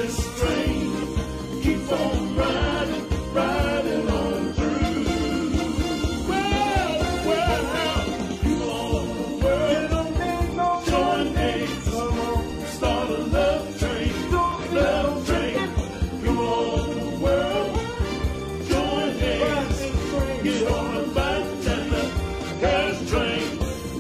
this train keeps on riding, riding on through. Well, people all over the world join hands, start a love train, love train. People all over the world join hands, get on a bike and a gas train.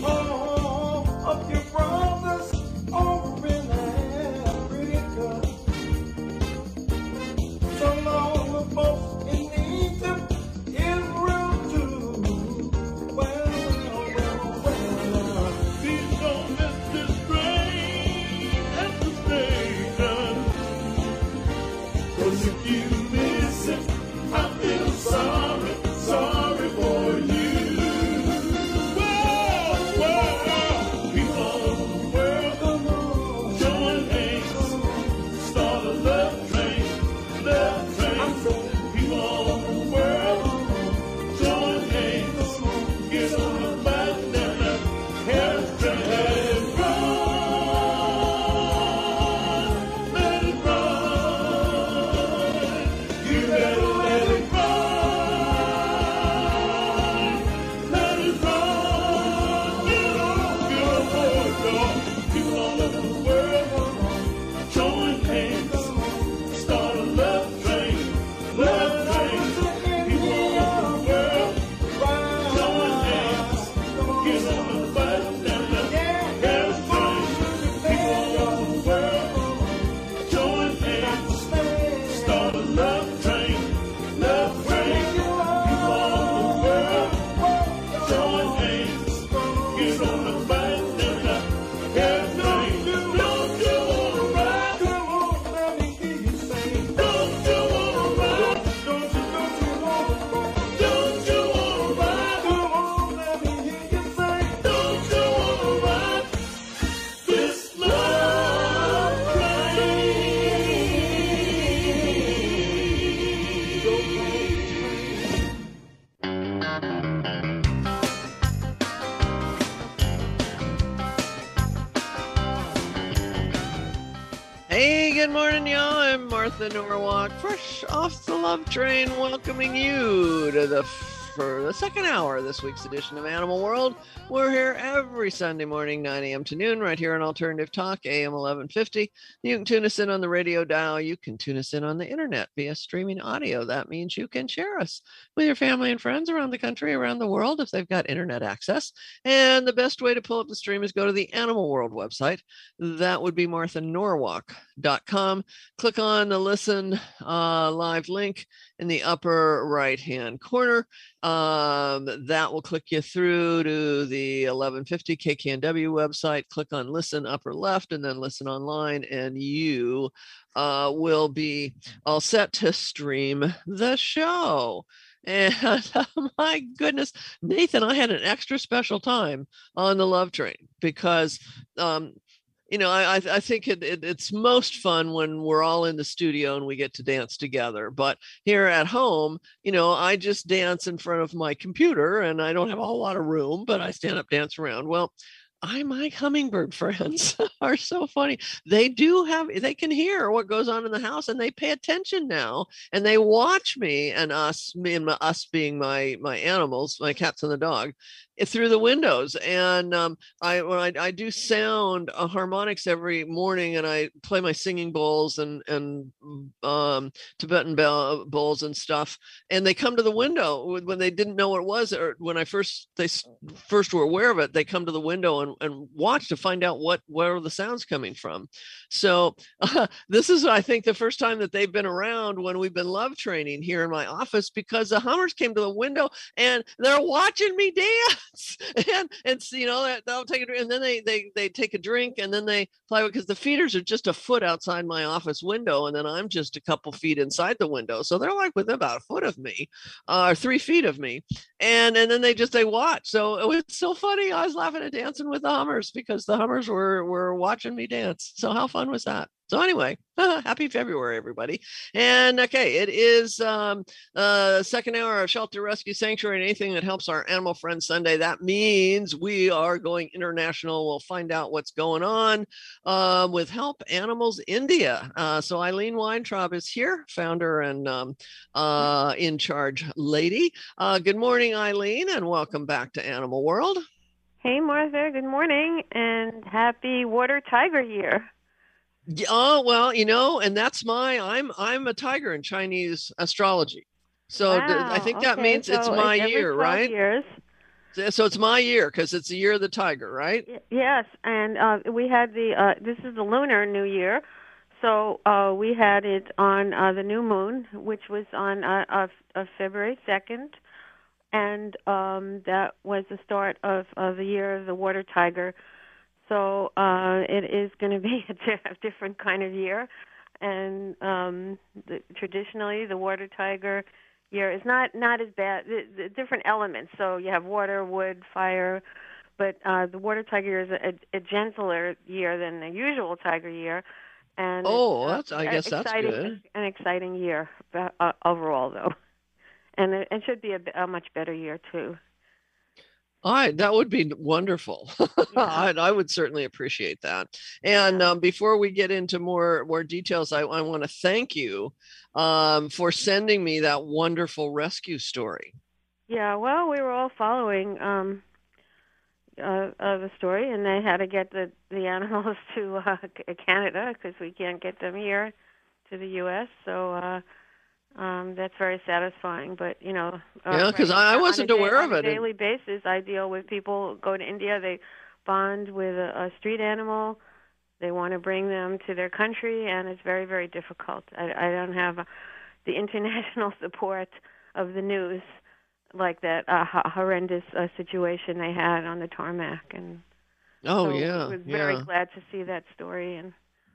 Good morning, y'all. I'm Martha Norwalk, fresh off the Love Train, welcoming you to for the second hour of this week's edition of Animal World. We're here every Sunday morning, 9 a.m. to noon, right here on Alternative Talk, AM 1150. You can tune us in on the radio dial. You can tune us in on the internet via streaming audio. That means you can share us with your family and friends around the country, around the world, if they've got internet access. And the best way to pull up the stream is go to the Animal World website. That would be marthanorwalk.com. Click on the listen live link in the upper right-hand corner. That will click you through to the 1150 KKNW website. Click on listen upper left and then listen online, and you will be all set to stream the show. And my goodness, Nathan, I had an extra special time on the Love Train because I think it's most fun when we're all in the studio and we get to dance together. But here at home, I just dance in front of my computer and I don't have a whole lot of room, but I stand up, dance around. Well, my hummingbird friends are so funny. They can hear what goes on in the house and they pay attention now and they watch me and us being my animals, my cats and the dog, through the windows. And when I do sound harmonics every morning and I play my singing bowls and Tibetan bowls and stuff, and they come to the window when they didn't know what it was, or when they first were aware of it, they come to the window and watch to find out where are the sounds coming from. So this is, I think, the first time that they've been around when we've been love training here in my office, because the hummers came to the window and they're watching me dance. and they'll take a drink, and then they take a drink, and then they fly, because the feeders are just a foot outside my office window, and then I'm just a couple feet inside the window, so they're like within about a foot of me, or 3 feet of me, and then they watch. So it was so funny. I was laughing and dancing with the hummers because the hummers were watching me dance. So how fun was that? So anyway, happy February, everybody. And okay, it is second hour of Shelter Rescue Sanctuary and anything that helps our animal friends Sunday. That means we are going international. We'll find out what's going on with Help Animals India. So Eileen Weintraub is here, founder and in charge lady. Good morning, Eileen, and welcome back to Animal World. Hey, Martha. Good morning, and happy Water Tiger Year. Oh, well, and that's I'm a tiger in Chinese astrology. So I think that Okay, means it's so my it's every year, 12 right? years. So it's my year because it's the year of the tiger, right? Yes, and we had this is the Lunar New Year, so we had it on the new moon, which was on February 2nd, and that was the start of the year of the water tiger. So it is going to be a different kind of year, and traditionally the water tiger year is not as bad. The different elements. So you have water, wood, fire, but the water tiger year is a gentler year than the usual tiger year, and I guess that's good. An exciting year overall, though, and it should be a much better year too. That would be wonderful. Yeah. I would certainly appreciate that. And before we get into more details, I want to thank you for sending me that wonderful rescue story. Yeah, well, we were all following the story, and they had to get the animals to Canada because we can't get them here to the U.S. So that's very satisfying. But yeah, because I wasn't aware of it. On a daily basis, I deal with people go to India. They bond with a street animal. They want to bring them to their country, and it's very, very difficult. I don't have the international support of the news like that horrendous situation they had on the tarmac. And we're very glad to see that story. And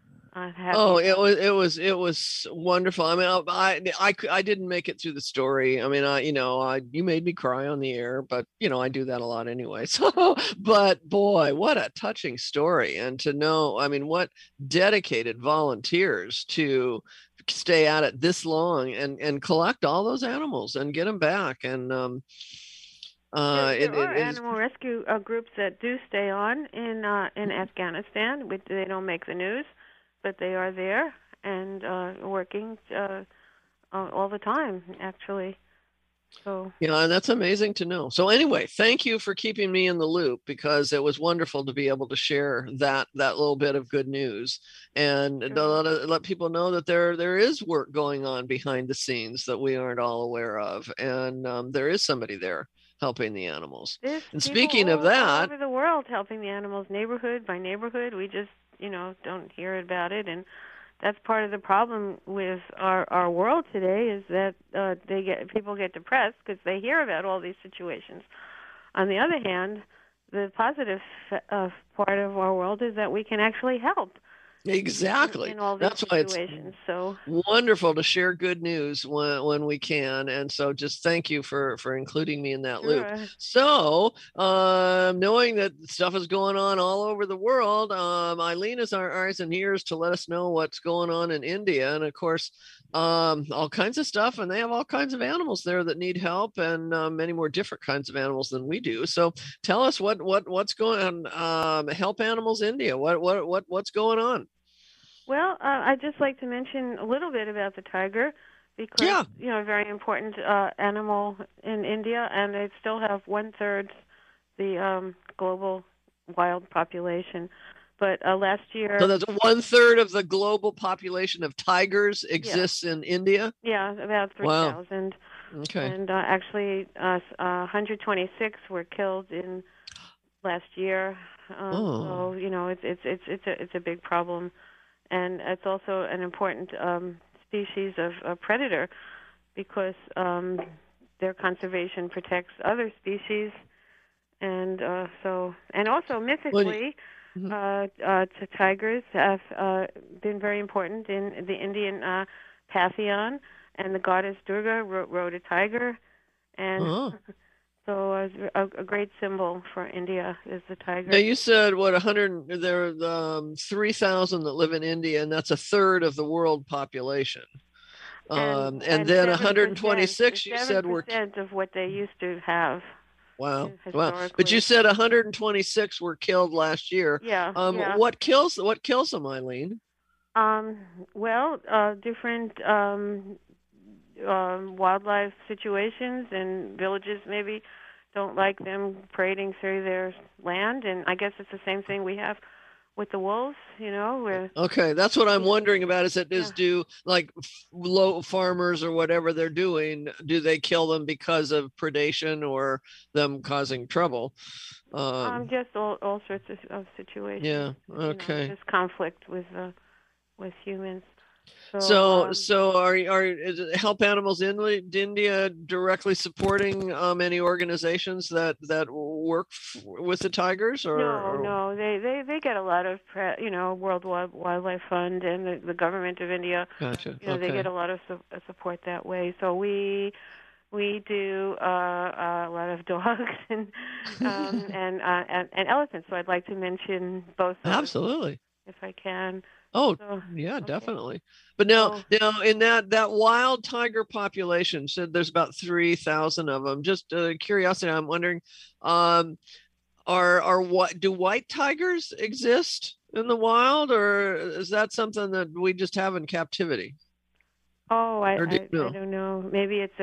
it was wonderful. I mean, I didn't make it through the story. I mean, you made me cry on the air, but I do that a lot anyway. So, but boy, what a touching story, and to know, I mean, what dedicated volunteers to stay at it this long and collect all those animals and get them back. And there are animal rescue groups that do stay on in Afghanistan. They don't make the news, but they are there and working all the time, actually. So yeah, that's amazing to know. So anyway, thank you for keeping me in the loop, because it was wonderful to be able to share that little bit of good news and let people know that there is work going on behind the scenes that we aren't all aware of, and there is somebody there helping the animals. And speaking of that, all over the world helping the animals, neighborhood by neighborhood, we just don't hear about it. And that's part of the problem with our world today, is that people get depressed because they hear about all these situations. On the other hand, the positive part of our world is that we can actually help. Exactly. In all these situations. So wonderful to share good news when we can. And so just thank you for including me in that loop. So knowing that stuff is going on all over the world, Eileen is our eyes and ears to let us know what's going on in India. And of course, all kinds of stuff. And they have all kinds of animals there that need help, and many more different kinds of animals than we do. So tell us what's going on. Help Animals India. What's going on? Well, I'd just like to mention a little bit about the tiger, because a very important animal in India, and they still have 1/3 the global wild population. But last year, so that's 1/3 of the global population of tigers exists in India. Yeah, about 3,000. Wow. Okay. And actually, 126 were killed in last year. So it's a big problem. And it's also an important species of predator, because their conservation protects other species, and also mythically, tigers have been very important in the Indian pantheon, and the goddess Durga rode a tiger, and So a great symbol for India is the tiger. Now you said what 100 there are 3,000 that live in India, and that's a third of the world population. And then 126 you said were 7% of what they used to have. wow. Historically. But you said 126 were killed last year. Yeah. What kills them, Eileen? Well, different wildlife situations, and villages maybe don't like them parading through their land, and I guess it's the same thing we have with the wolves, where okay, that's what I'm wondering about. Do like low farmers or whatever they're doing, do they kill them because of predation or them causing trouble? Just all sorts of situations. Yeah. Okay. Just conflict with humans. So is it Help Animals India directly supporting any organizations that work with the tigers, or no, they get a lot of World Wildlife Fund and the government of India. Gotcha. They get a lot of support that way. So we do a lot of dogs and elephants. So I'd like to mention both. Absolutely. If I can. Oh, yeah, okay. Definitely. But now in that wild tiger population, said there's about 3,000 of them. Just curiosity, I'm wondering, do white tigers exist in the wild, or is that something that we just have in captivity? Oh, I don't know. Maybe it's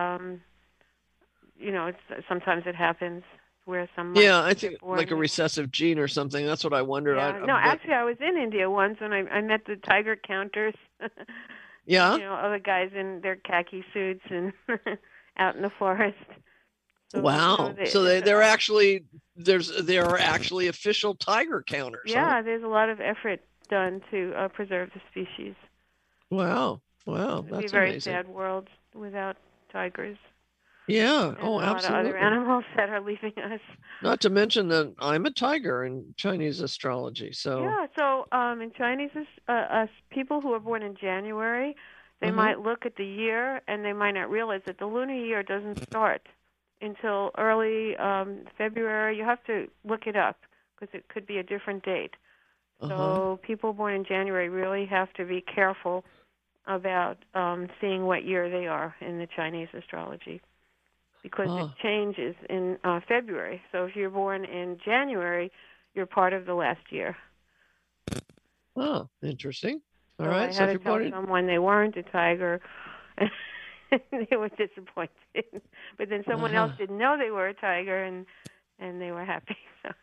sometimes it happens. Where some I think like a recessive gene or something. That's what I wondered. Yeah. Actually, I was in India once and I met the tiger counters. Yeah. Other guys in their khaki suits and out in the forest. So, wow. There are actually official tiger counters. Yeah, huh? There's a lot of effort done to preserve the species. Wow. That's It'd be a very amazing. sad world without tigers. Yeah. And absolutely. A lot of other animals that are leaving us. Not to mention that I'm a tiger in Chinese astrology. So yeah. So in Chinese, people who are born in January, they might look at the year and they might not realize that the lunar year doesn't start until early February. You have to look it up because it could be a different date. So people born in January really have to be careful about seeing what year they are in the Chinese astrology. Because it changes in February. So if you're born in January, you're part of the last year. Oh, interesting. All so right. I had to tell someone they weren't a tiger, and they were disappointed. But then someone else didn't know they were a tiger, and they were happy.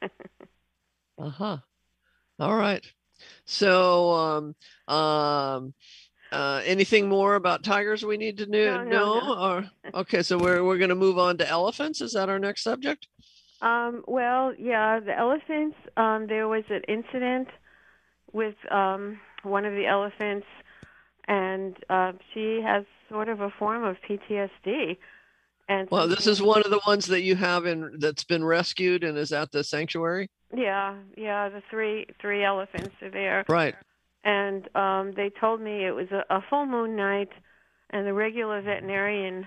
All right. So anything more about tigers we need to know? No. Okay, so we're going to move on to elephants. Is that our next subject? Well, yeah, the elephants. There was an incident with one of the elephants, and she has sort of a form of PTSD. And well, this is one of the ones that you have that's been rescued and is at the sanctuary. Yeah, the three elephants are there. Right. And they told me it was a full moon night, and the regular veterinarian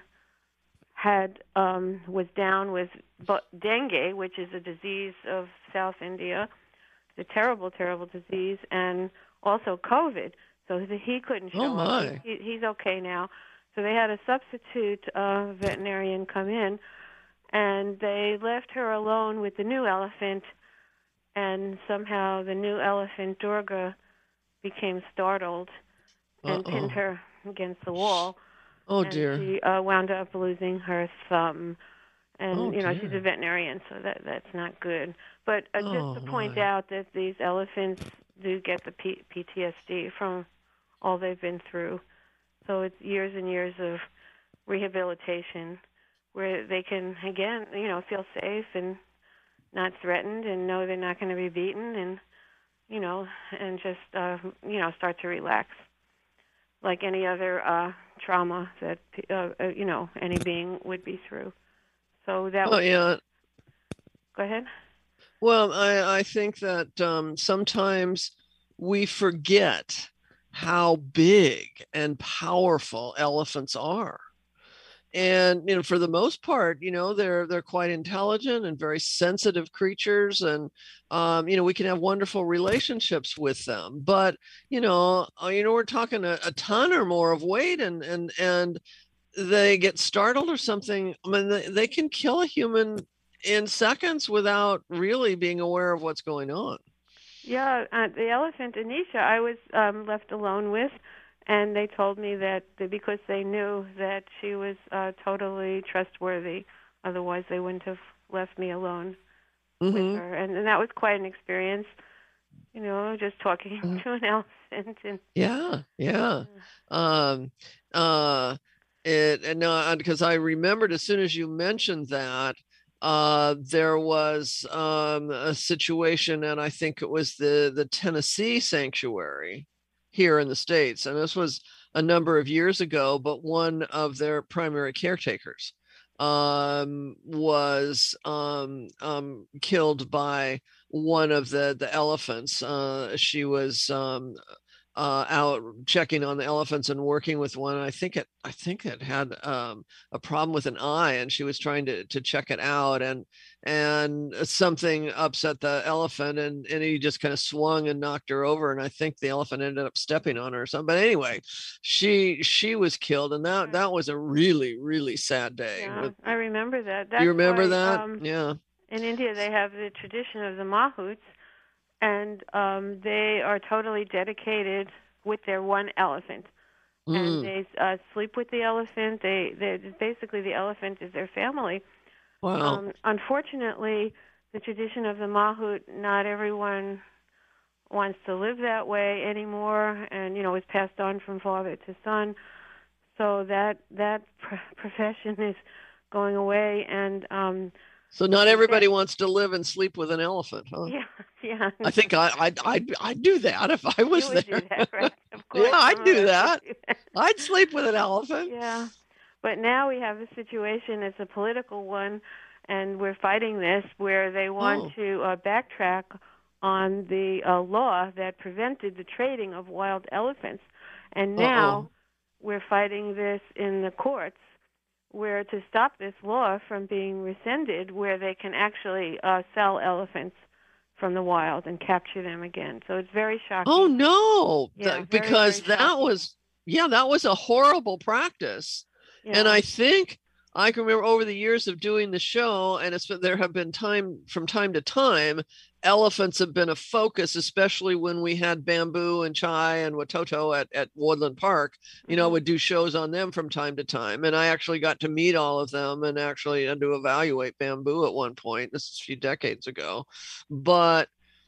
was down with dengue, which is a disease of South India, the terrible, terrible disease, and also COVID. So he couldn't show up. He's okay now. So they had a substitute veterinarian come in, and they left her alone with the new elephant, and somehow the new elephant, Durga, became startled and pinned her against the wall. Oh, and dear. She wound up losing her thumb. And, she's a veterinarian, so that's not good. But just to point out that these elephants do get the PTSD from all they've been through. So it's years and years of rehabilitation where they can, again, feel safe and not threatened and know they're not going to be beaten and, and just, start to relax like any other trauma that, any being would be through. So that was... yeah. Go ahead. Well, I think that sometimes we forget how big and powerful elephants are. and for the most part, they're quite intelligent and very sensitive creatures, and we can have wonderful relationships with them. But we're talking a ton or more of weight, and they get startled or something. I mean, they can kill a human in seconds without really being aware of what's going on. Yeah, the elephant Anisha, I was left alone with, and they told me that because they knew that she was totally trustworthy, otherwise they wouldn't have left me alone with her. And that was quite an experience, just talking to an elephant. And Yeah. Um, and no, because I remembered as soon as you mentioned that, there was a situation, and I think it was the Tennessee sanctuary here in the States, and this was a number of years ago. But one of their primary caretakers was killed by one of the elephants. She was out checking on the elephants and working with one. I think it had a problem with an eye, and she was trying to check it out, and something upset the elephant, and he just kind of swung and knocked her over, and I think the elephant ended up stepping on her or something. But anyway, she was killed, and that was a really, really sad day. Yeah, I remember that. Do you remember that? Yeah. In India, they have the tradition of the mahouts, and they are totally dedicated with their one elephant. And they sleep with the elephant. They basically, the elephant is their family. Wow. Unfortunately, the tradition of the mahout, not everyone wants to live that way anymore, and it's passed on from father to son. So that profession is going away, and so not everybody wants to live and sleep with an elephant, huh? Yeah. I think I'd do that if I was there. You would do that, right? Of course. Yeah, I'd do that. I'd sleep with an elephant. Yeah. But now we have a situation, it's a political one, and we're fighting this, where they want to backtrack on the law that prevented the trading of wild elephants. And now we're fighting this in the courts, where to stop this law from being rescinded, where they can actually sell elephants from the wild and capture them again. So it's very shocking. Oh no! Yeah, because very that was a horrible practice. Yeah. And I think I can remember over the years of doing the show, and there have been from time to time, elephants have been a focus, especially when we had Bamboo and Chai and Watoto at Woodland Park. Would do shows on them from time to time, and I actually got to meet all of them and actually had to evaluate Bamboo at one point. This is a few decades ago, but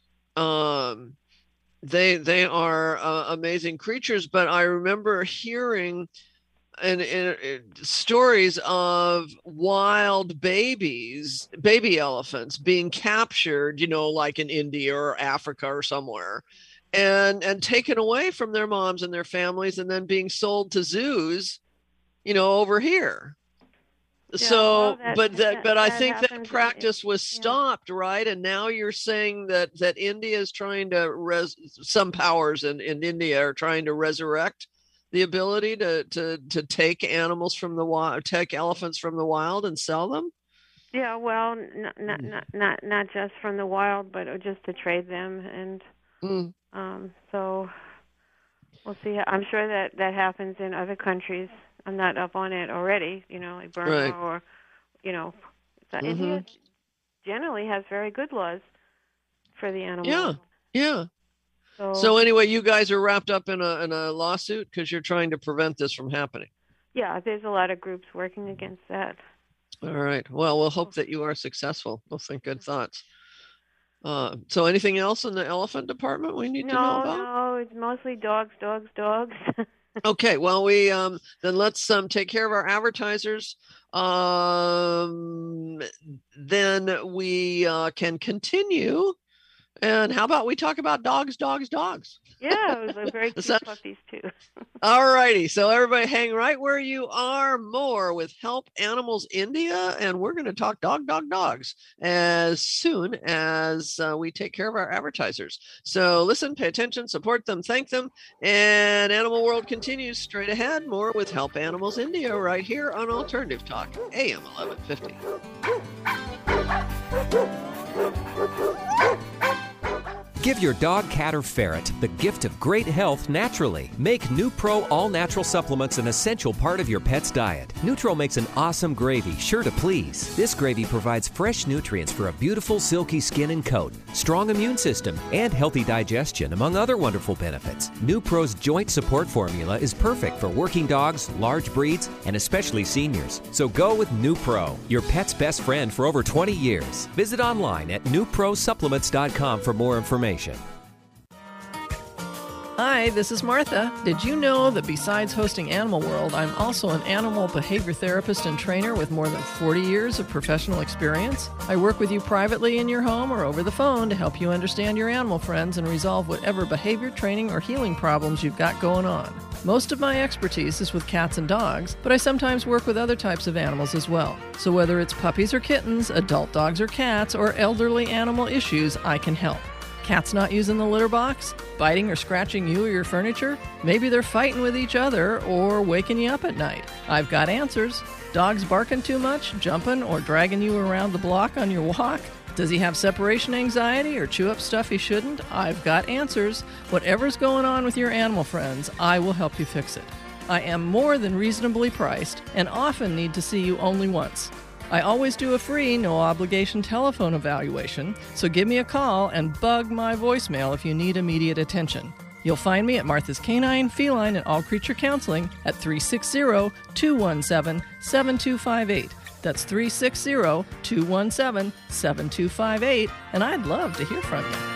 they are amazing creatures. But I remember hearing and stories of wild baby elephants being captured, like in India or Africa or somewhere, and taken away from their moms and their families, and then being sold to zoos, over here. So, but I think that practice was stopped, right? And now you're saying that India is trying to some powers in India are trying to resurrect the ability to take animals from the wild, take elephants from the wild and sell them. Yeah, well, not just from the wild, but just to trade them, and so we'll see. I'm sure that happens in other countries. I'm not up on it already, like Burma or, India generally has very good laws for the animals. Yeah. So anyway, you guys are wrapped up in a lawsuit because you're trying to prevent this from happening. Yeah, there's a lot of groups working against that. All right. Well, we'll hope that you are successful. We'll think good thoughts. So anything else in the elephant department we need to know about? No, it's mostly dogs. Okay, well, we then let's take care of our advertisers. Then we can continue And how about we talk about dogs? Yeah, it was a very cute So- puppies too. All righty. So everybody hang right where you are. More with Help Animals India. And we're going to talk dogs as soon as we take care of our advertisers. So listen, pay attention, support them, thank them. And Animal World continues straight ahead. More with Help Animals India right here on Alternative Talk, AM 1150. Give your dog, cat, or ferret the gift of great health naturally. Make NuPro all-natural supplements an essential part of your pet's diet. Nutro makes an awesome gravy, sure to please. This gravy provides fresh nutrients for a beautiful, silky skin and coat, strong immune system, and healthy digestion, among other wonderful benefits. NuPro's joint support formula is perfect for working dogs, large breeds, and especially seniors. So go with NuPro, your pet's best friend for over 20 years. Visit online at NuProSupplements.com for more information. Hi, this is Martha. Did you know that besides hosting Animal World, I'm also an animal behavior therapist and trainer with more than 40 years of professional experience? I work with you privately in your home or over the phone to help you understand your animal friends and resolve whatever behavior training or healing problems you've got going on. Most of my expertise is with cats and dogs, but I sometimes work with other types of animals as well. So whether it's puppies or kittens, adult dogs or cats, or elderly animal issues, I can help. Cats not using the litter box? Biting or scratching you or your furniture? Maybe they're fighting with each other or waking you up at night. I've got answers. Dogs barking too much, jumping, or dragging you around the block on your walk? Does he have separation anxiety or chew up stuff he shouldn't? I've got answers. Whatever's going on with your animal friends, I will help you fix it. I am more than reasonably priced and often need to see you only once. I always do a free, no-obligation telephone evaluation, so give me a call and bug my voicemail if you need immediate attention. You'll find me at Martha's Canine, Feline, and All Creature Counseling at 360-217-7258. That's 360-217-7258, and I'd love to hear from you.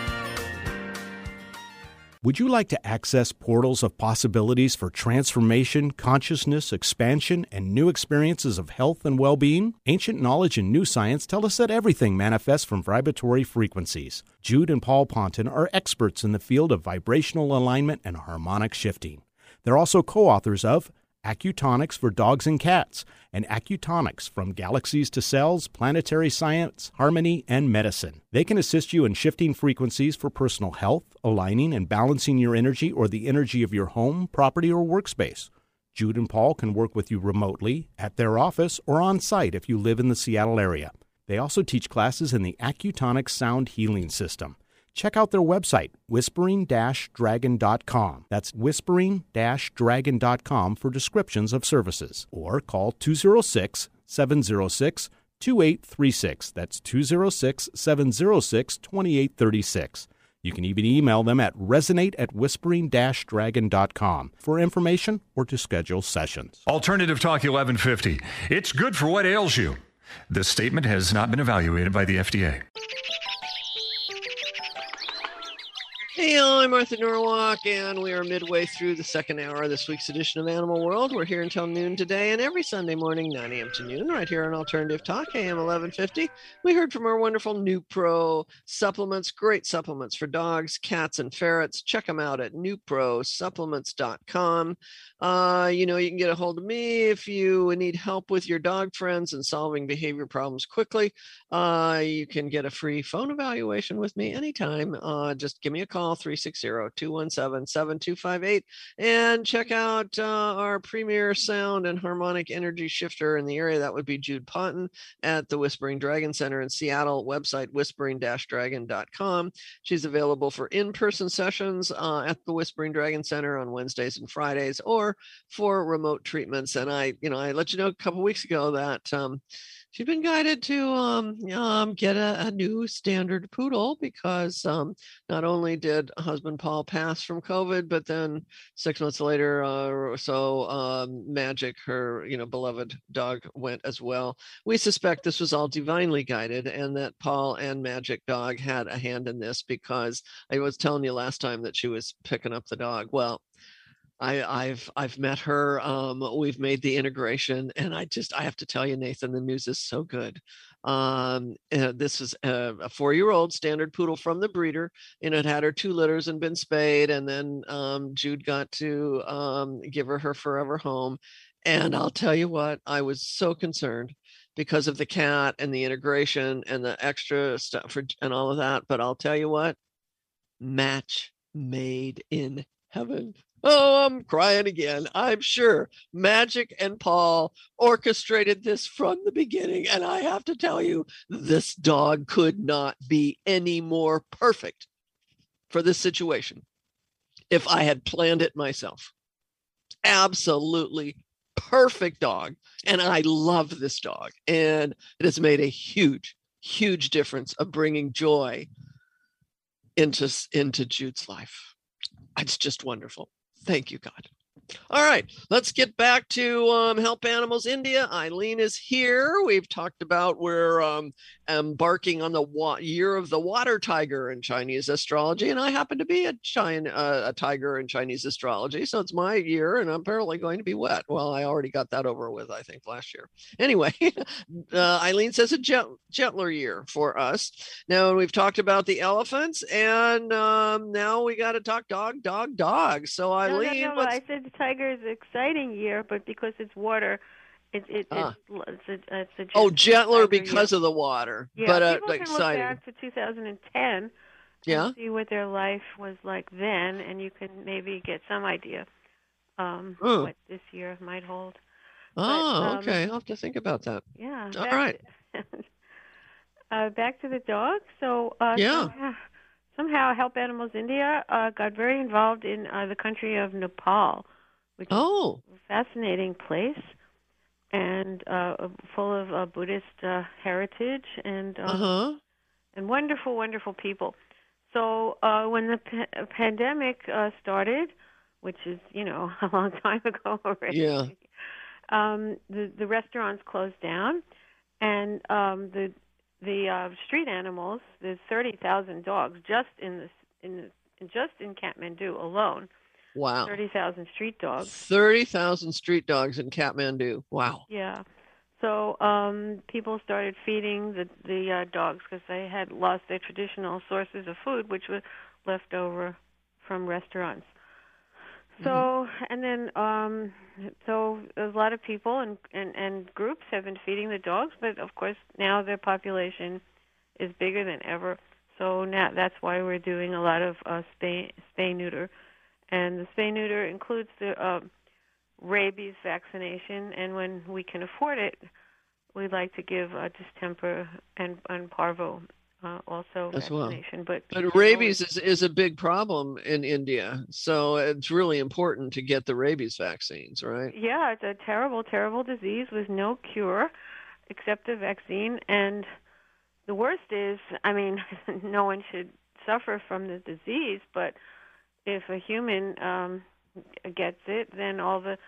Would you like to access portals of possibilities for transformation, consciousness, expansion, and new experiences of health and well-being? Ancient knowledge and new science tell us that everything manifests from vibratory frequencies. Jude and Paul Ponton are experts in the field of vibrational alignment and harmonic shifting. They're also co-authors of Acutonics for Dogs and Cats, and Acutonics from Galaxies to Cells, Planetary Science, Harmony, and Medicine. They can assist you in shifting frequencies for personal health, aligning and balancing your energy or the energy of your home, property, or workspace. Jude and Paul can work with you remotely, at their office, or on site if you live in the Seattle area. They also teach classes in the Acutonics Sound Healing System. Check out their website, whispering-dragon.com. That's whispering-dragon.com for descriptions of services. Or call 206-706-2836. That's 206-706-2836. You can even email them at resonate@whispering-dragon.com for information or to schedule sessions. Alternative Talk 1150. It's good for what ails you. This statement has not been evaluated by the FDA. Hey, I'm Martha Norwalk, and we are midway through the second hour of this week's edition of Animal World. We're here until noon today, and every Sunday morning, 9 a.m. to noon, right here on Alternative Talk, AM 1150. We heard from our wonderful NuPro supplements, great supplements for dogs, cats, and ferrets. Check them out at nuprosupplements.com. You can get a hold of me if you need help with your dog friends and solving behavior problems quickly. You can get a free phone evaluation with me anytime. Just give me a call, 360-217-7258, and check out our premier sound and harmonic energy shifter in the area. That would be Jude Ponton at the Whispering Dragon Center in Seattle. Website whispering-dragon.com. She's available for in-person sessions at the Whispering Dragon Center on Wednesdays and Fridays, or for remote treatments. And I let you know a couple weeks ago that she's been guided to get a new standard poodle because not only did husband Paul pass from COVID, but then 6 months later or so, Magic, her beloved dog, went as well. We suspect this was all divinely guided, and that Paul and Magic dog had a hand in this, because I was telling you last time that she was picking up the dog. Well, I've met her. We've made the integration, and I have to tell you, Nathan, the news is so good. This is a 4-year-old standard poodle from the breeder, and it had her 2 litters and been spayed. And then Jude got to give her forever home. And I'll tell you what, I was so concerned because of the cat and the integration and the extra stuff and all of that. But I'll tell you what, match made in heaven. Oh, I'm crying again. I'm sure Magic and Paul orchestrated this from the beginning. And I have to tell you, this dog could not be any more perfect for this situation if I had planned it myself. Absolutely perfect dog. And I love this dog. And it has made a huge, huge difference of bringing joy into Jude's life. It's just wonderful. Thank you, God. All right, let's get back to Help Animals India. Eileen is here. We've talked about we're embarking on the year of the water tiger in Chinese astrology, and I happen to be a tiger in Chinese astrology, so it's my year, and I'm apparently going to be wet. Well, I already got that over with, I think, last year. Anyway, Eileen says a gentler year for us. Now, we've talked about the elephants, and now we got to talk dog. So, Eileen, no, I said the tiger is an exciting year, but because it's water, it's a gentler because of the water. Yeah, but people can exciting. Look back to 2010 and see what their life was like then, and you can maybe get some idea what this year might hold. Okay. I'll have to think about that. Yeah. All right. Back to the dog. So somehow Help Animals India got very involved in the country of Nepal, which is a fascinating place and full of Buddhist heritage and wonderful, wonderful people. So when the pandemic started, which is, a long time ago already, the restaurants closed down, and the street animals, there's 30,000 dogs just in Kathmandu alone. Wow. 30,000 street dogs. 30,000 street dogs in Kathmandu. Wow. Yeah. So people started feeding the dogs because they had lost their traditional sources of food, which were left over from restaurants. So, and then, so a lot of people and groups have been feeding the dogs, but of course now their population is bigger than ever. So now that's why we're doing a lot of spay-neuter. And the spay-neuter includes the rabies vaccination, and when we can afford it, we'd like to give distemper and parvo also as vaccination. Well. But rabies is a big problem in India, so it's really important to get the rabies vaccines, right? Yeah, it's a terrible, terrible disease with no cure except a vaccine. And the worst is, no one should suffer from the disease, but if a human gets it, then all the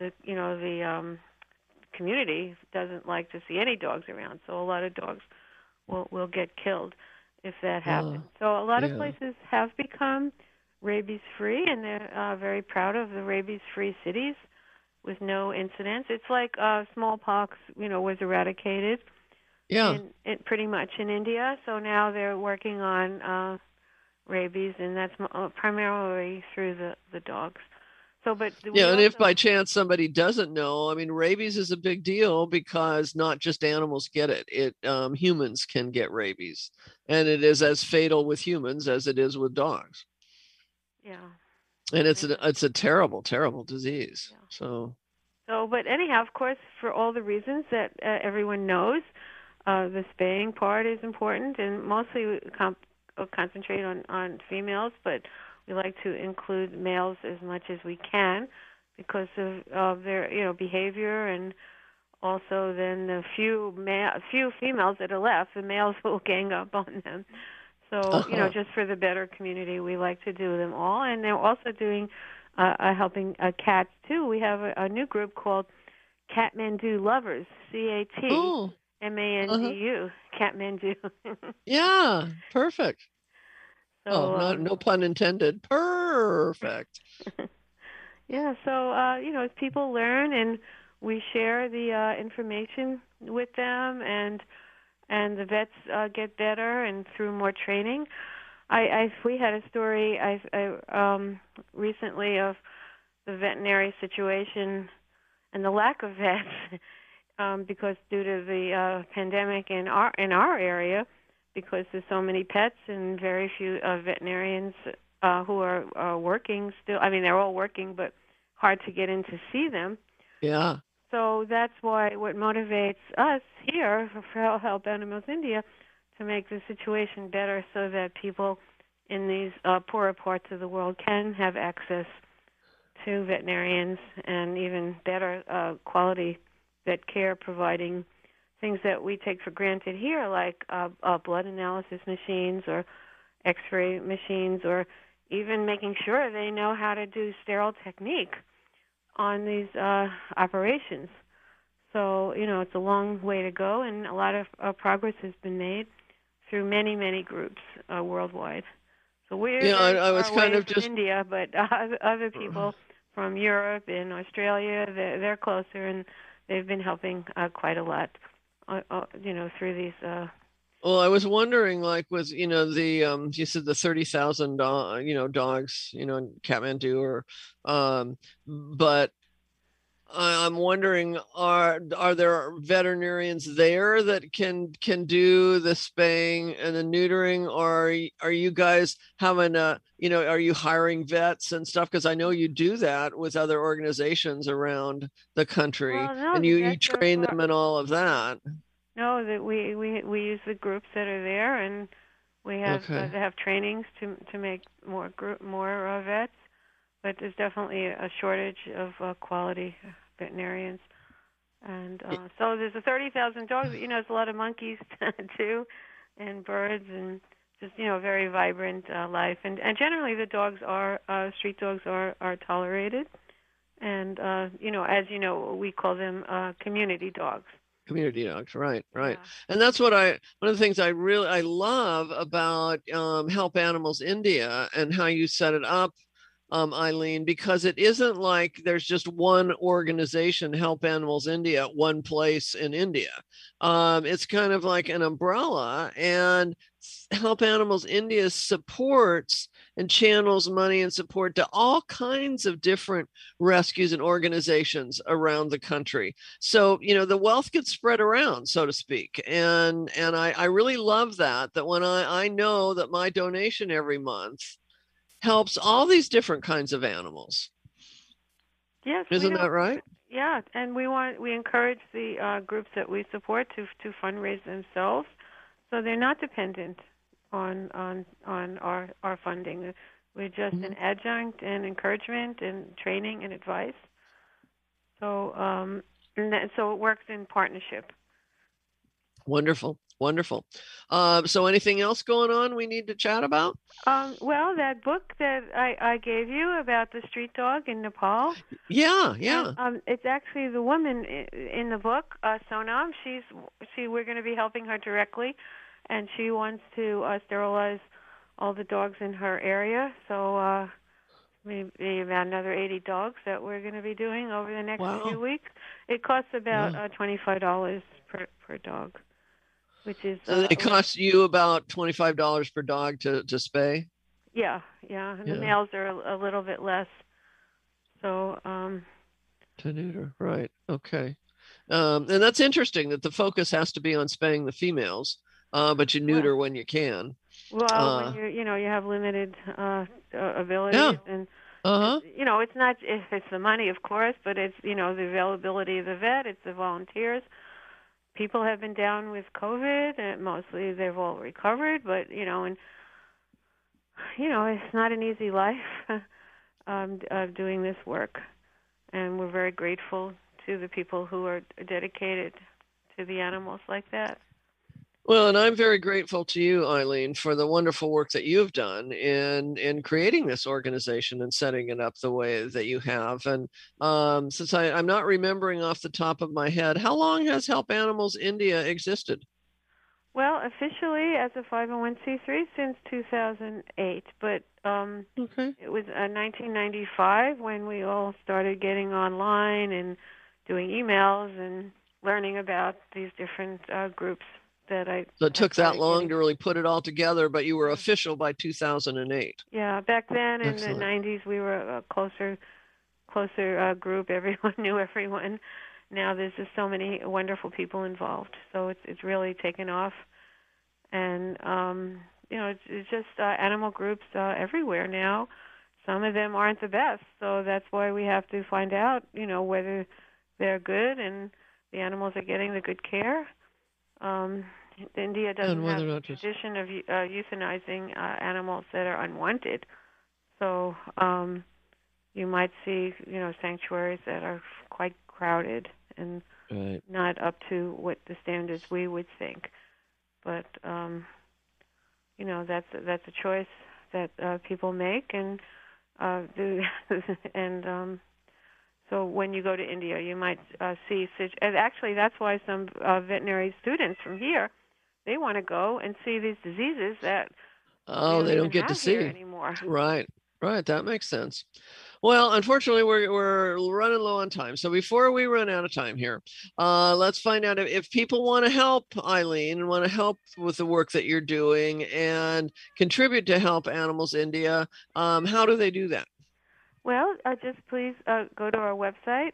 community doesn't like to see any dogs around. So a lot of dogs will get killed if that happens. So a lot of places have become rabies-free, and they're very proud of the rabies-free cities with no incidents. It's like smallpox, was eradicated. Pretty much in India. So now they're working on rabies, and that's primarily through the dogs. So, but and if by chance somebody doesn't know, rabies is a big deal because not just animals get it. Humans can get rabies, and it is as fatal with humans as it is with dogs. Yeah. And it's a terrible, terrible disease. Yeah. But anyhow, of course, for all the reasons that everyone knows, the spaying part is important, and mostly we concentrate on females, but we like to include males as much as we can because of their behavior, and also then the few females that are left, the males will gang up on them. So just for the better community, we like to do them all, and they're also doing helping cats too. We have a new group called Kathmandu Lovers, CATMANDU, Kathmandu. Yeah, perfect. So, no pun intended. Perfect. Yeah, so as people learn and we share the information with them, and and the vets get better and through more training. We had a story recently of the veterinary situation and the lack of vets because due to the pandemic in our area, because there's so many pets and very few veterinarians who are working still. I mean, they're all working, but hard to get in to see them. Yeah. So that's why what motivates us here for Help Animals India to make the situation better so that people in these poorer parts of the world can have access to veterinarians and even better quality vet care, providing things that we take for granted here, like blood analysis machines or X-ray machines, or even making sure they know how to do sterile technique on these operations. So, it's a long way to go, and a lot of progress has been made through many, many groups worldwide. So we're I was kind of from just India, but other people from Europe and Australia, they're closer, and they've been helping quite a lot, through these. Well, I was wondering, like, with the you said the 30,000 dogs, in Kathmandu, or but I'm wondering, are there veterinarians there that can do the spaying and the neutering, or are you guys having are you hiring vets and stuff? Because I know you do that with other organizations around the country, Well, no, and the you vets train them and all of that. No, that we use the groups that are there, and we have Okay. to have trainings to make more vets. But there's definitely a shortage of quality veterinarians, and so there's 30,000 dogs. There's a lot of monkeys too, and birds, and just very vibrant life. And generally the dogs are street dogs are tolerated, and as we call them community dogs. Community dogs, right. Yeah. And that's one of the things I love about Help Animals India and how you set it up, Eileen, because it isn't like there's just one organization, Help Animals India, at one place in India. It's kind of like an umbrella, and Help Animals India supports and channels money and support to all kinds of different rescues and organizations around the country. So, the wealth gets spread around, so to speak. And I really love that when I know that my donation every month helps all these different kinds of animals. Yes, Isn't that right? Yeah, and we encourage the groups that we support to fundraise themselves, so they're not dependent on our funding. We're just an adjunct and encouragement and training and advice. So so it works in partnership. Wonderful. So anything else going on we need to chat about? Well, that book that I gave you about the street dog in Nepal. Yeah. It's actually the woman in the book, Sonam. We're going to be helping her directly, and she wants to sterilize all the dogs in her area. So maybe about another 80 dogs that we're going to be doing over the next few weeks. It costs about $25 per dog, which is. So it costs you about $25 per dog to spay? Yeah. The males are a little bit less. So. To neuter, right? Okay. And that's interesting that the focus has to be on spaying the females, but you neuter when you can. Well, when you have limited abilities, and it's not if it's the money, of course, but it's the availability of the vet, it's the volunteers. People have been down with COVID, and mostly they've all recovered, but it's not an easy life of doing this work, and we're very grateful to the people who are dedicated to the animals like that. Well, and I'm very grateful to you, Eileen, for the wonderful work that you've done in creating this organization and setting it up the way that you have. And since I'm not remembering off the top of my head, how long has Help Animals India existed? Well, officially as a 501c3 since 2008, but it was 1995 when we all started getting online and doing emails and learning about these different groups So it took that started long getting. to really put it all together, but you were official by 2008. Yeah, back then in Excellent. the 90s, we were a closer group. Everyone knew everyone. Now there's just so many wonderful people involved. So it's really taken off, and it's just animal groups everywhere now. Some of them aren't the best, so that's why we have to find out, whether they're good and the animals are getting the good care. India doesn't have a tradition of euthanizing animals that are unwanted. So you might see, sanctuaries that are quite crowded and not up to what the standards we would think. But that's a choice that people make, and so when you go to India, you might see. And actually, that's why some veterinary students from here, they want to go and see these diseases that they don't get to see anymore. Right. That makes sense. Well, unfortunately, we're running low on time. So before we run out of time here, let's find out if people want to help Eileen and want to help with the work that you're doing and contribute to Help Animals India. How do they do that? Well, just please go to our website,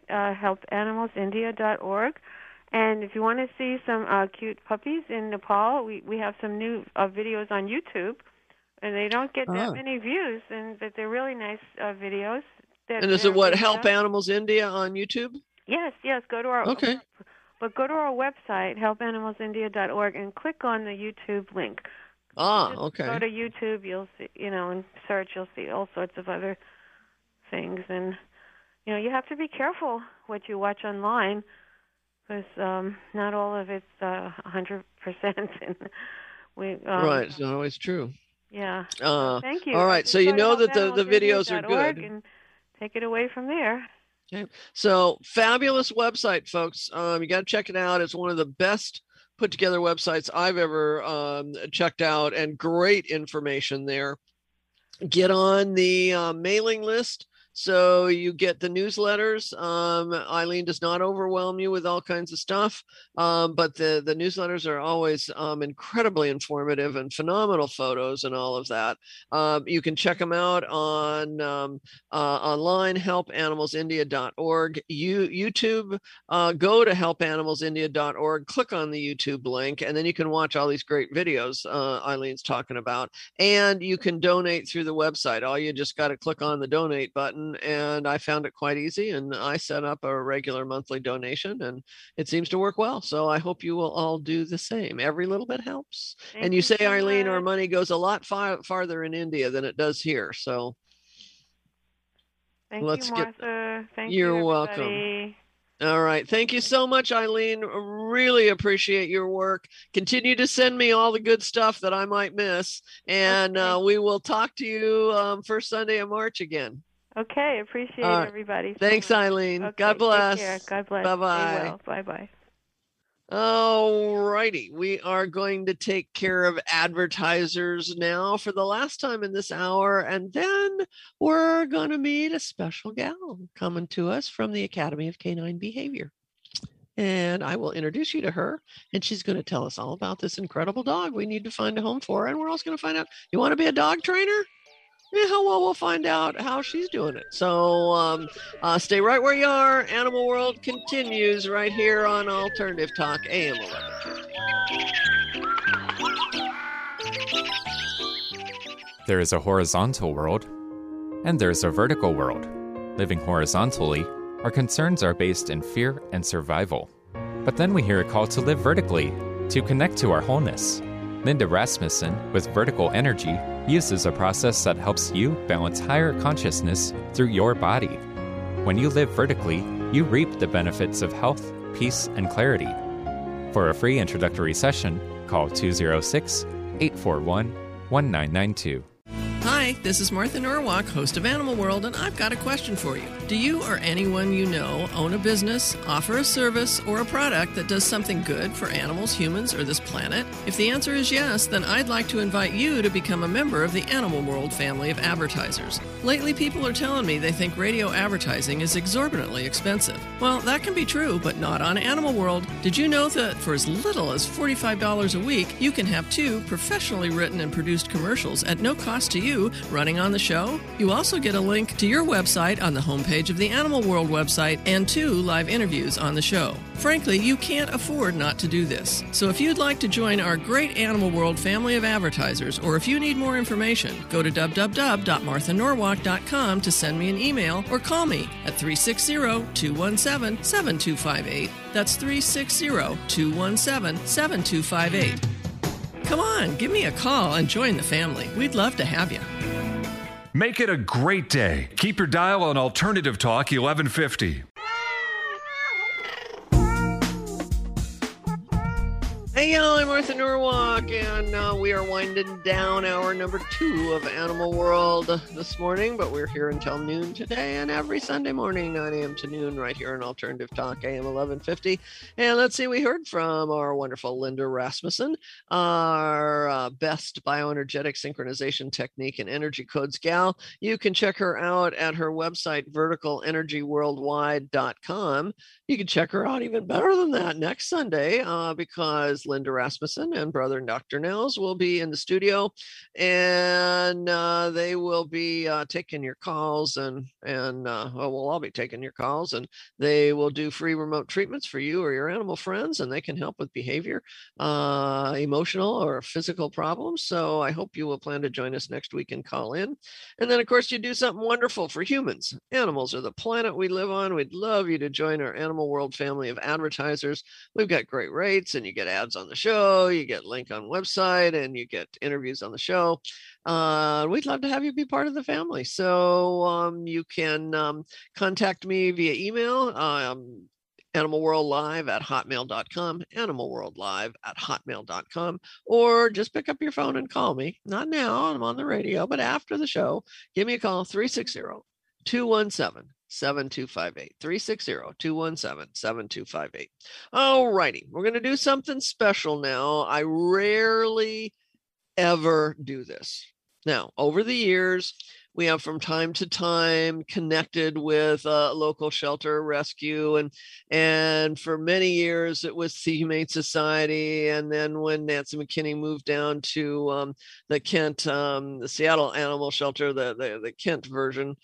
helpanimalsindia.org. And if you want to see some cute puppies in Nepal, we have some new videos on YouTube. And they don't get that many views, but they're really nice videos. And is it what, Help Animals India on YouTube? Yes. Go to our But go to our website, helpanimalsindia.org, and click on the YouTube link. Okay. Go to YouTube, you'll see, and search, you'll see all sorts of other things. And, you have to be careful what you watch online, because not all of it's 100%. And right, it's not always true. Yeah. Thank you. All right. So you know that the videos are good. And take it away from there. Okay. So fabulous website, folks. You got to check it out. It's one of the best put together websites I've ever checked out, and great information there. Get on the mailing list so you get the newsletters. Eileen does not overwhelm you with all kinds of stuff, but the newsletters are always incredibly informative and phenomenal photos and all of that. You can check them out on online, helpanimalsindia.org. YouTube, go to helpanimalsindia.org, click on the YouTube link, and then you can watch all these great videos Eileen's talking about. And you can donate through the website. All you just got to click on the donate button, and I found it quite easy, and I set up a regular monthly donation, and it seems to work well. So I hope you will all do the same. Every little bit helps. And you say, so Eileen, our money goes a lot farther in India than it does here. So thank you, Martha. Thank you. You're welcome. All right. Thank you so much, Eileen. Really appreciate your work. Continue to send me all the good stuff that I might miss. And we will talk to you first Sunday of March again. Okay. Appreciate everybody. Thanks, Eileen. Okay, God bless. Take care. God bless. Bye-bye. Stay well. Bye-bye. All righty. We are going to take care of advertisers now for the last time in this hour, and then we're going to meet a special gal coming to us from the Academy of Canine Behavior. And I will introduce you to her, and she's going to tell us all about this incredible dog we need to find a home for. And we're also going to find out, you want to be a dog trainer? Yeah, well, we'll find out how she's doing it. So stay right where you are. Animal World continues right here on Alternative Talk, AM 1150. There is a horizontal world, and there's a vertical world. Living horizontally, our concerns are based in fear and survival. But then we hear a call to live vertically, to connect to our wholeness. Linda Rasmussen, with Vertical Energy, uses a process that helps you balance higher consciousness through your body. When you live vertically, you reap the benefits of health, peace, and clarity. For a free introductory session, call 206-841-1992. Hi, this is Martha Norwalk, host of Animal World, and I've got a question for you. Do you or anyone you know own a business, offer a service, or a product that does something good for animals, humans, or this planet? If the answer is yes, then I'd like to invite you to become a member of the Animal World family of advertisers. Lately, people are telling me they think radio advertising is exorbitantly expensive. Well, that can be true, but not on Animal World. Did you know that for as little as $45 a week, you can have 2 professionally written and produced commercials at no cost to you running on the show? You also get a link to your website on the homepage of the Animal World website and 2 live interviews on the show. Frankly, you can't afford not to do this. So if you'd like to join our great Animal World family of advertisers, or if you need more information, go to www.marthanorwalk.com to send me an email or call me at 360-217-7258. That's 360-217-7258. Come on, give me a call and join the family. We'd love to have you. Make it a great day. Keep your dial on Alternative Talk 1150. Hey y'all, I'm Martha Norwalk, and we are winding down hour number 2 of Animal World this morning, but we're here until noon today, and every Sunday morning, 9 a.m. to noon, right here on Alternative Talk, AM 1150. And let's see, we heard from our wonderful Linda Rasmussen, our best bioenergetic synchronization technique and energy codes gal. You can check her out at her website, verticalenergyworldwide.com. You can check her out even better than that next Sunday, because Linda Rasmussen and brother Dr. Nels will be in the studio, and they will be taking your calls, and we'll all be taking your calls, and they will do free remote treatments for you or your animal friends, and they can help with behavior, emotional or physical problems. So I hope you will plan to join us next week and call in. And then, of course, you do something wonderful for humans. Animals are the planet we live on. We'd love you to join our Animal World family of advertisers. We've got great rates, and you get ads on the show, you get link on website, and you get interviews on the show. We'd love to have you be part of the family. So you can contact me via email, animalworldlive@hotmail.com, animalworldlive@hotmail.com, or just pick up your phone and call me. Not now, I'm on the radio, but after the show, give me a call, 360-217-7258, 360-217-7258. All righty, we're going to do something special now. I rarely ever do this. Now, over the years, we have from time to time connected with a local shelter rescue, and for many years it was the Humane Society. And then when Nancy McKinney moved down to the Kent, the Seattle Animal Shelter, the Kent version,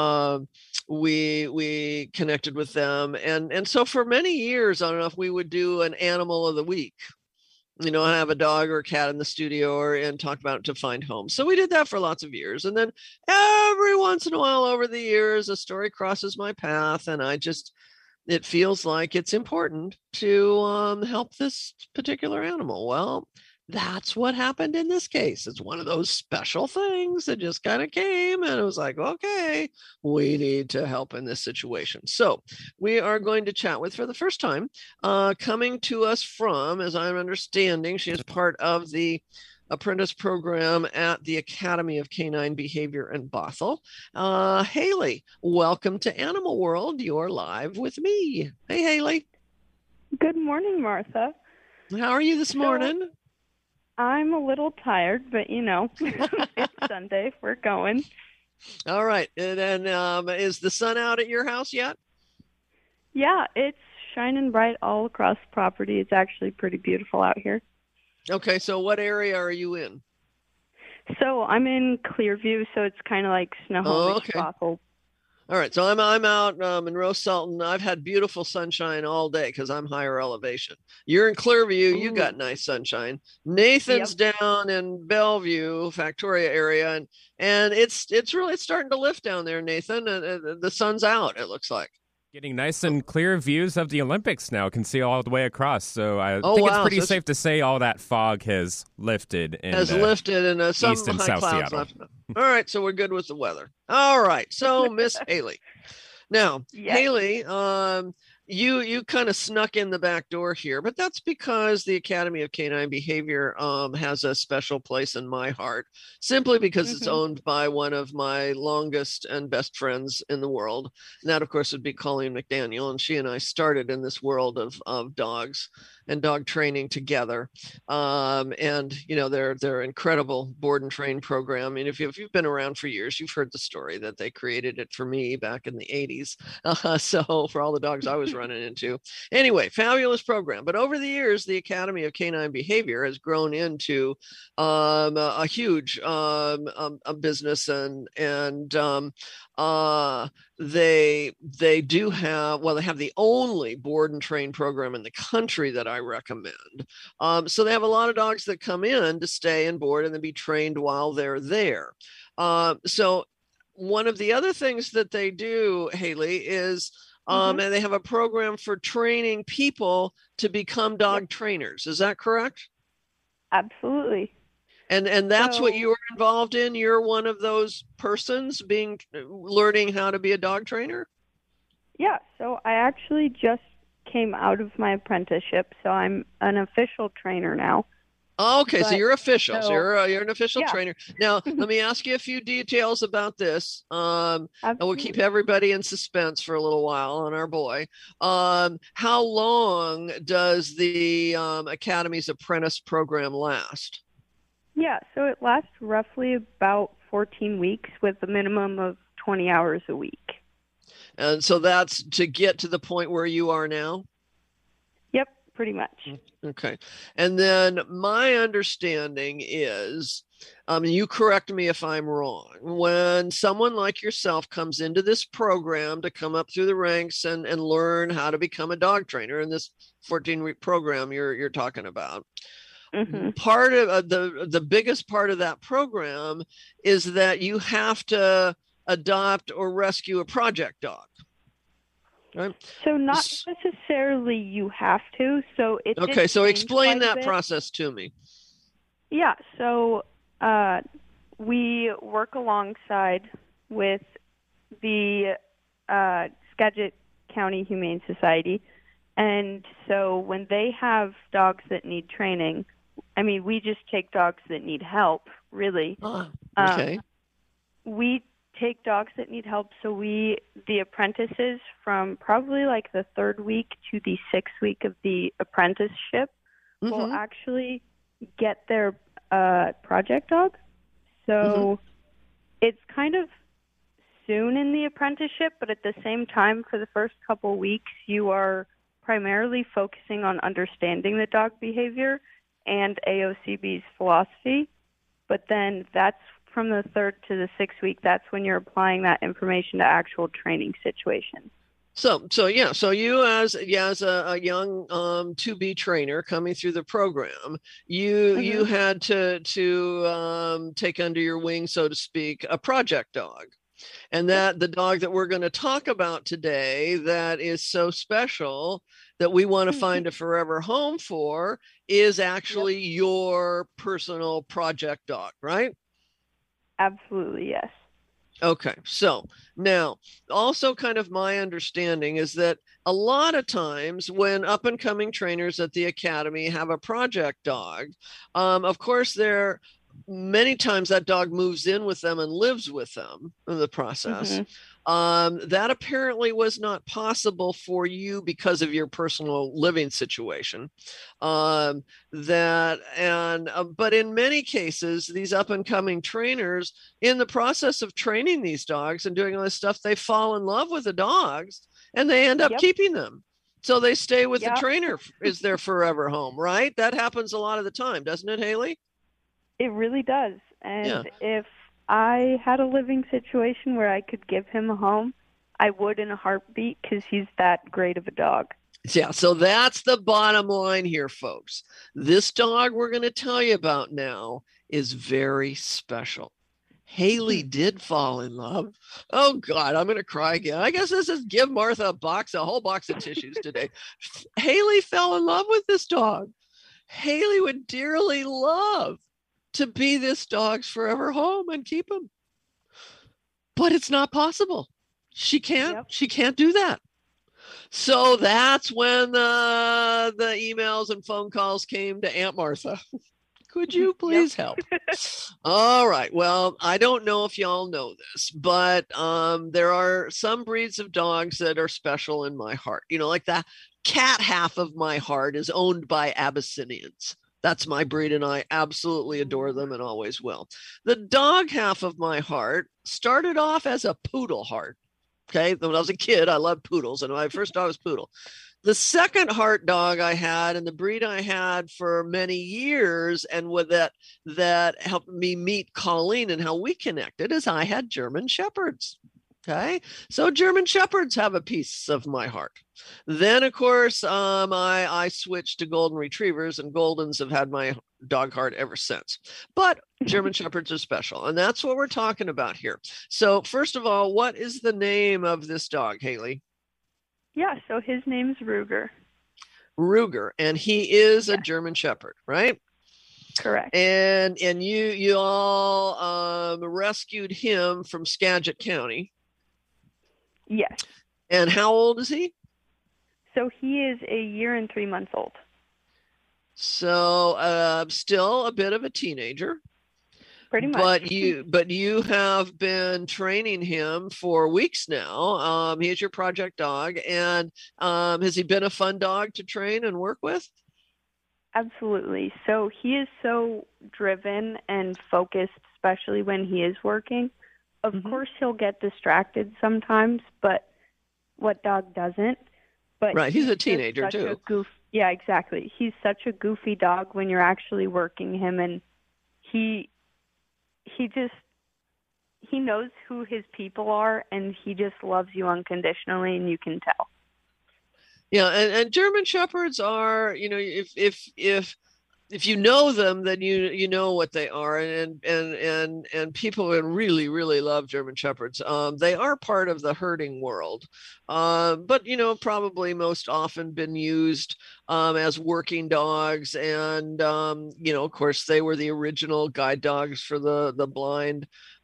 we connected with them, and so for many years, I don't know if we would do an animal of the week. Have a dog or a cat in the studio and talk about it to find homes. So we did that for lots of years. And then every once in a while over the years, a story crosses my path, and it feels like it's important to help this particular animal. Well, that's what happened in this case. It's one of those special things that just kind of came, and it was like, okay, we need to help in this situation. So we are going to chat with, for the first time, coming to us from, as I'm understanding, she is part of the apprentice program at the Academy of Canine Behavior in Bothell. Haley, welcome to Animal World. You're live with me. Hey, Haley. Good morning, Martha. How are you this morning? I'm a little tired, but it's Sunday. We're going. All right. And is the sun out at your house yet? Yeah, it's shining bright all across the property. It's actually pretty beautiful out here. Okay, so what area are you in? So I'm in Clearview, so it's kind of like Snohomish, Bothell. All right, so I'm out in Rose Sultan. I've had beautiful sunshine all day because I'm higher elevation. You're in Clearview. You got nice sunshine. Nathan's down in Bellevue, Factoria area, and it's starting to lift down there, Nathan. The sun's out, it looks like. Getting nice and clear views of the Olympics now. Can see all the way across. So I think it's pretty safe to say all that fog has lifted. And some East and high South clouds Seattle. left. All right, so we're good with the weather. All right, so Miss Haley. Now, Haley, you kind of snuck in the back door here, but that's because the Academy of Canine Behavior has a special place in my heart, simply because it's owned by one of my longest and best friends in the world. And that, of course, would be Colleen McDaniel. And she and I started in this world of dogs and dog training together. And, you know, they're incredible board and train program. And if you've been around for years, you've heard the story that they created it for me back in the 80s. So for all the dogs I was running into. Anyway, fabulous program. But over the years, the Academy of Canine Behavior has grown into a huge business, and they do have, well, they have the only board and train program in the country that I recommend. So they have a lot of dogs that come in to stay and board and then be trained while they're there. So one of the other things that they do, Haley, is and they have a program for training people to become dog trainers. Is that correct? Absolutely. And that's what you were involved in? You're one of those persons learning how to be a dog trainer? Yeah, so I actually just came out of my apprenticeship, so I'm an official trainer now. Okay, so you're official. So you're an official trainer. Now, let me ask you a few details about this. And we'll keep everybody in suspense for a little while on our boy. How long does the Academy's apprentice program last? Yeah, so it lasts roughly about 14 weeks with a minimum of 20 hours a week. And so that's to get to the point where you are now? Yep, pretty much. Okay. And then my understanding is, you correct me if I'm wrong, when someone like yourself comes into this program to come up through the ranks and learn how to become a dog trainer in this 14-week program you're talking about, part of the biggest part of that program is that you have to adopt or rescue a project dog. Right? So not necessarily you have to. So it okay. So explain that process to me. Yeah. So we work alongside with the Skagit County Humane Society, and so when they have dogs that need training, I mean, we just take dogs that need help. Really. Okay. We take dogs that need help. So the apprentices from probably like the 3rd week to the 6th week of the apprenticeship will actually get their project dog. So it's kind of soon in the apprenticeship, but at the same time, for the first couple weeks, you are primarily focusing on understanding the dog behavior and AOCB's philosophy. But then that's from the 3rd to the 6th week, that's when you're applying that information to actual training situations. So you as a young to-be trainer coming through the program, you had to take under your wing, so to speak, a project dog. And that the dog that we're going to talk about today that is so special that we want to find a forever home for is actually your personal project dog, right? Absolutely, yes. Okay, so now also kind of my understanding is that a lot of times when up and coming trainers at the Academy have a project dog, of course many times that dog moves in with them and lives with them in the process. That apparently was not possible for you because of your personal living situation. But in many cases, these up and coming trainers, in the process of training these dogs and doing all this stuff, they fall in love with the dogs and they end up keeping them. So they stay with the trainer is their forever home, right? That happens a lot of the time, doesn't it, Haley? It really does. And if I had a living situation where I could give him a home, I would in a heartbeat because he's that great of a dog. Yeah, so that's the bottom line here, folks. This dog we're going to tell you about now is very special. Haley did fall in love. Oh, God, I'm going to cry again. I guess this is give Martha a whole box of tissues today. Haley fell in love with this dog. Haley would dearly love to be this dog's forever home and keep him. But it's not possible. She can't do that. So that's when the emails and phone calls came to Aunt Martha. Could you please help? All right. Well, I don't know if y'all know this, but there are some breeds of dogs that are special in my heart. Like the cat half of my heart is owned by Abyssinians. That's my breed, and I absolutely adore them and always will. The dog half of my heart started off as a poodle heart. Okay. When I was a kid, I loved poodles, and my first dog was poodle. The second heart dog I had, and the breed I had for many years, and with that helped me meet Colleen and how we connected, is I had German Shepherds. Okay, so German Shepherds have a piece of my heart. Then, of course, I switched to Golden Retrievers, and Goldens have had my dog heart ever since. But German Shepherds are special, and that's what we're talking about here. So, first of all, what is the name of this dog, Haley? Yeah, so his name's Ruger. Ruger, and he is a German Shepherd, right? Correct. And you all rescued him from Skagit County. Yes. And how old is he? So he is a year and 3 months old. So still a bit of a teenager. Pretty much. But you have been training him for weeks now. He is your project dog, and has he been a fun dog to train and work with? Absolutely. So he is so driven and focused, especially when he is working. Of course, he'll get distracted sometimes, but what dog doesn't? But right, he's a teenager too. Yeah, exactly. He's such a goofy dog when you're actually working him, and he knows who his people are, and he just loves you unconditionally, and you can tell. Yeah, and German Shepherds are, if you know them, then you know what they are, and people really, really love German Shepherds. They are part of the herding world, but probably most often been used as working dogs, and of course they were the original guide dogs for the blind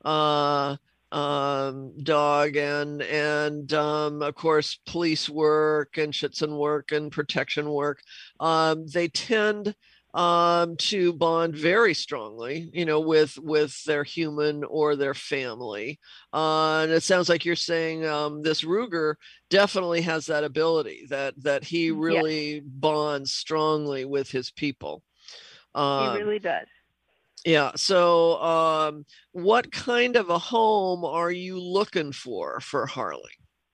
dog, and of course police work and Schützen work and protection work. They tend to bond very strongly, with their human or their family. And it sounds like you're saying this Ruger definitely has that ability, that he really bonds strongly with his people. He really does. Yeah. So what kind of a home are you looking for Harley?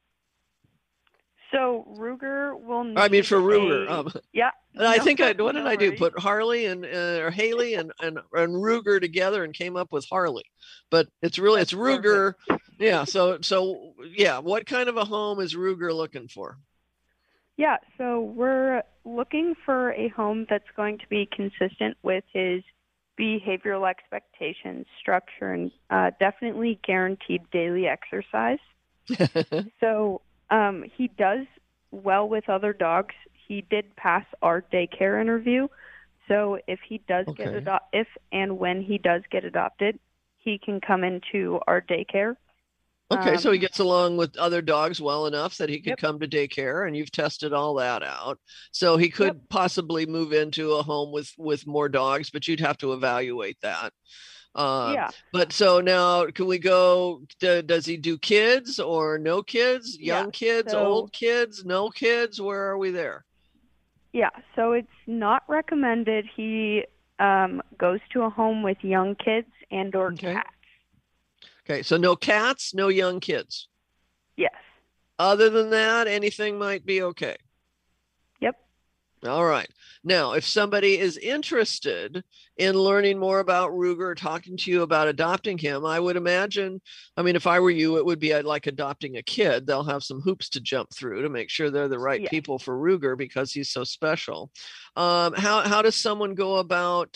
So Ruger will need for Ruger. Yeah. And I think what did I do? Put Harley and or Haley and Ruger together and came up with Harley. But it's Ruger. Perfect. Yeah. So yeah, what kind of a home is Ruger looking for? Yeah, so we're looking for a home that's going to be consistent with his behavioral expectations, structure, and definitely guaranteed daily exercise. So he does well with other dogs. He did pass our daycare interview. So if he does if and when he does get adopted, he can come into our daycare. Okay, so he gets along with other dogs well enough that he could come to daycare, and you've tested all that out. So he could possibly move into a home with more dogs, but you'd have to evaluate that. But so now, can we go? Does he do kids or no kids? Young kids, old kids, no kids? Where are we there? Yeah, so it's not recommended he goes to a home with young kids and or cats. Okay, so no cats, no young kids. Yes. Other than that, anything might be okay. Yep. All right. Now, if somebody is interested in learning more about Ruger, talking to you about adopting him, I would imagine, if I were you, it would be like adopting a kid. They'll have some hoops to jump through to make sure they're the right people for Ruger because he's so special. How does someone go about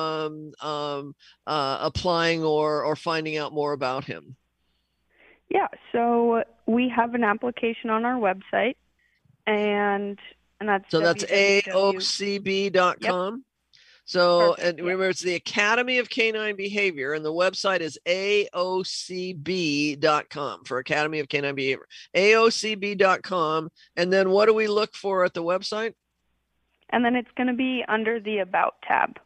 applying or finding out more about him? Yeah, so we have an application on our website, and that's AOCB.com. Yep. So, and remember, it's the Academy of Canine Behavior, and the website is AOCB.com for Academy of Canine Behavior. AOCB.com. And then what do we look for at the website? And then it's going to be under the About tab.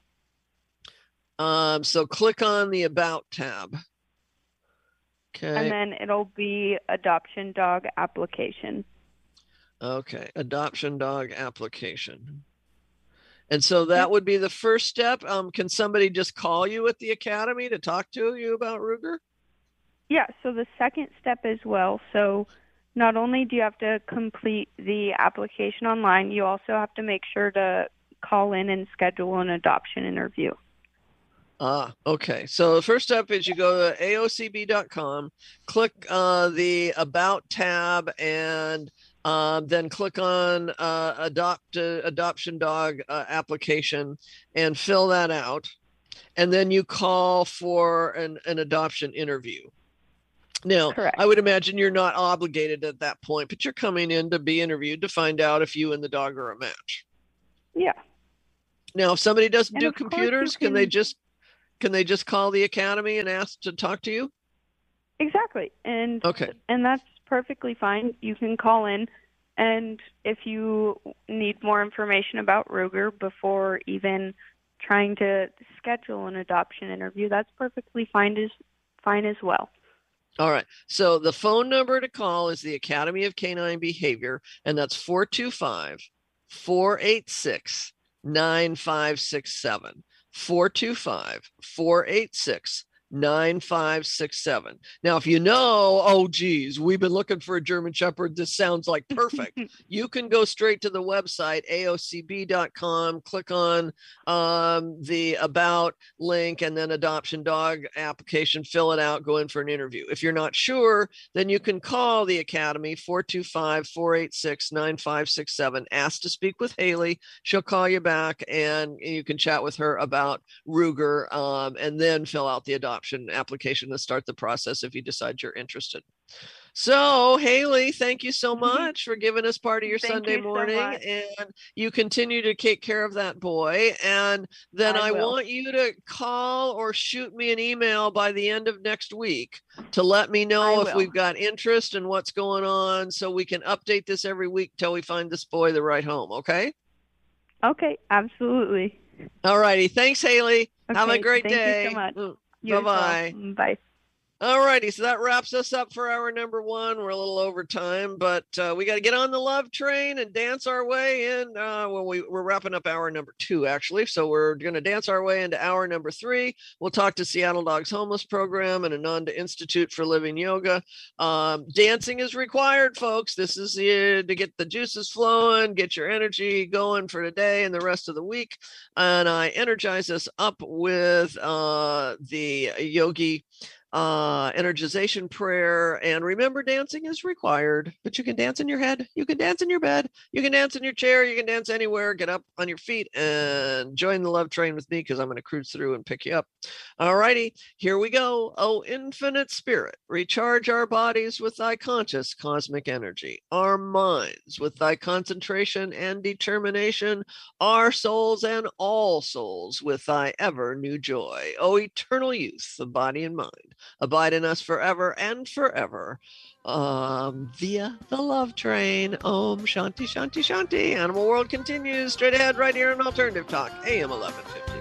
So click on the About tab. Okay. And then it'll be Adoption Dog Application. Okay, Adoption Dog Application. And so that would be the first step. Can somebody just call you at the Academy to talk to you about Ruger? Yeah, so the second step as well. So not only do you have to complete the application online, you also have to make sure to call in and schedule an adoption interview. Okay. So the first step is you go to AOCB.com, click the About tab, and then click on Adoption Dog Application and fill that out. And then you call for an adoption interview. Now, correct. I would imagine you're not obligated at that point, but you're coming in to be interviewed to find out if you and the dog are a match. Yeah. Now, if somebody doesn't do computers, can they just call the Academy and ask to talk to you? Exactly. And okay. And that's perfectly fine. You can call in, and if you need more information about Ruger before even trying to schedule an adoption interview, that's perfectly fine as well. All right. So the phone number to call is the Academy of Canine Behavior, and that's 425-486-9567. 425-486-9567. Now, if you know, oh, geez, we've been looking for a German Shepherd, this sounds like perfect. You can go straight to the website, AOCB.com, click on the About link, and then Adoption Dog Application, fill it out, go in for an interview. If you're not sure, then you can call the Academy, 425-486-9567. Ask to speak with Haley. She'll call you back, and you can chat with her about Ruger, and then fill out the adoption application to start the process if you decide you're interested. So, Haley, thank you so much for giving us part of your Sunday morning, and you continue to take care of that boy. And then I want you to call or shoot me an email by the end of next week to let me know if we've got interest and what's going on, so we can update this every week till we find this boy the right home. Okay? Okay, absolutely. All righty. Thanks, Haley. Okay, have a great day. Thank you so much. Bye-bye. Well. Bye. All righty, so that wraps us up for hour number one. We're a little over time, but we got to get on the love train and dance our way in. We're wrapping up hour number two, actually, so we're going to dance our way into hour number three. We'll talk to Seattle Dogs Homeless Program and Ananda Institute for Living Yoga. Dancing is required, folks. This is to get the juices flowing, get your energy going for today and the rest of the week. And I energize us up with the yogi energization prayer. And remember, dancing is required, but you can dance in your head, you can dance in your bed, you can dance in your chair, you can dance anywhere. Get up on your feet and join the love train with me, because I'm going to cruise through and pick you up. All righty, here we go. Oh, infinite spirit, recharge our bodies with thy conscious cosmic energy, our minds with thy concentration and determination, our souls and all souls with thy ever new joy. Oh, eternal youth of body and mind, abide in us forever and forever, via the love train. Om Shanti Shanti Shanti. Animal World continues straight ahead right here on Alternative Talk, AM 1150.